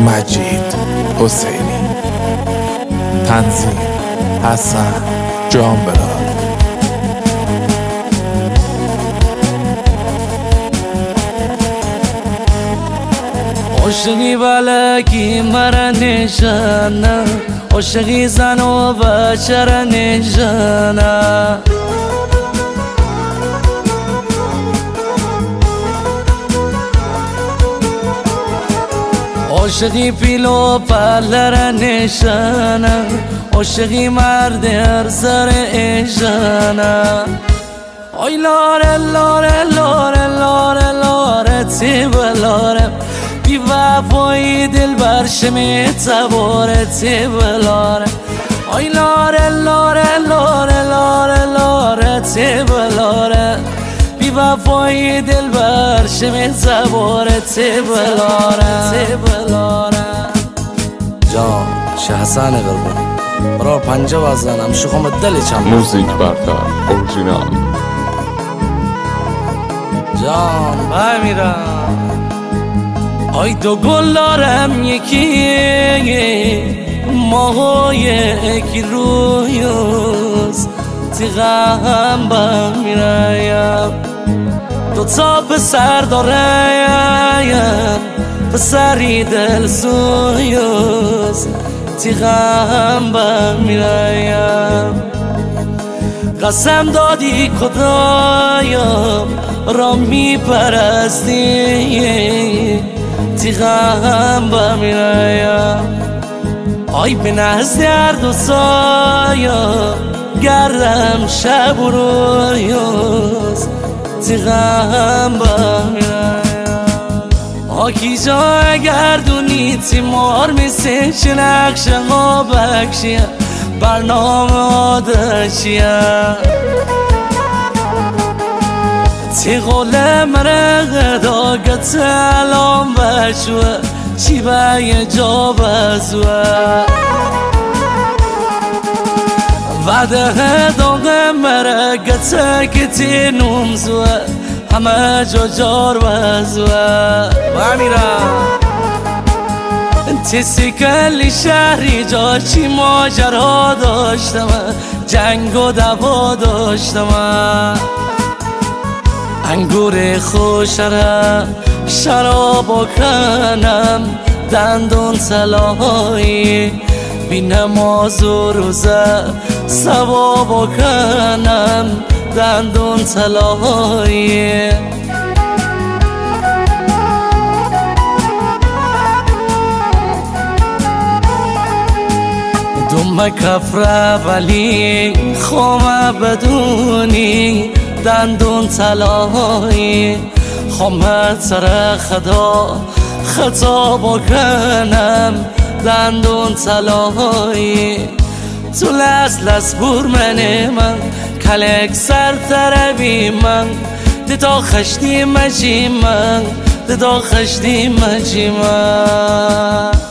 مجید حسینی، تنظیم حسن جانبلال. عاشقی بلکی مرا نشانه، عاشقی زن و بچه نشانه، عاشقی پیل و پله نشانه، عاشقی مرد هر سر ایشانه. آی لاره لاره لاره لاره لاره تی بلاره، بی وفایی دل برشمی تباره تی بلاره. آی لاره لاره لاره لاره لاره تی بلاره، بی وفایی دل برشمی تباره تی بلاره. جان شه حسن قربان برا پنجه بزنم شخم دل چم. موزیک برتر اورجینال. جان بمیرم. آی دو گل دارم یکی، ماهای یکی رویوز تیغم بمیرم. دو تا پسر دارم پسری دل سویوز تیغم بمیرم. قسم دادی خدایا را میپرستی تیغم بمیرم. آی به نزد هر دو سایا گردم شب و رویوز تیغم بمیرم. آکی جا گردونی تیمار میسه چه نقشه ها بکشیم برنامه آدشیم. تی قول مرق داگت الان بشوه چی به یه جا بزوه. وعده داغ مرقت که تی نومزوه همه جا جار بزوه. بمیرم تی سیکلی شهری جا چی ماجرا داشتم، جنگ و دوا داشتم. انگور خوشره شراب کنم دندون سلایی، بی نماز و روزه ثواب کنم دندون سلایی. دوم کفره ولی خومه بدونی دندون طلایی، خومه سر خدا خطا بکنم دندون طلایی. تو لس بور من کلک سر تربی من دیدا خشتی مجی من دیدا خشتی مجی من.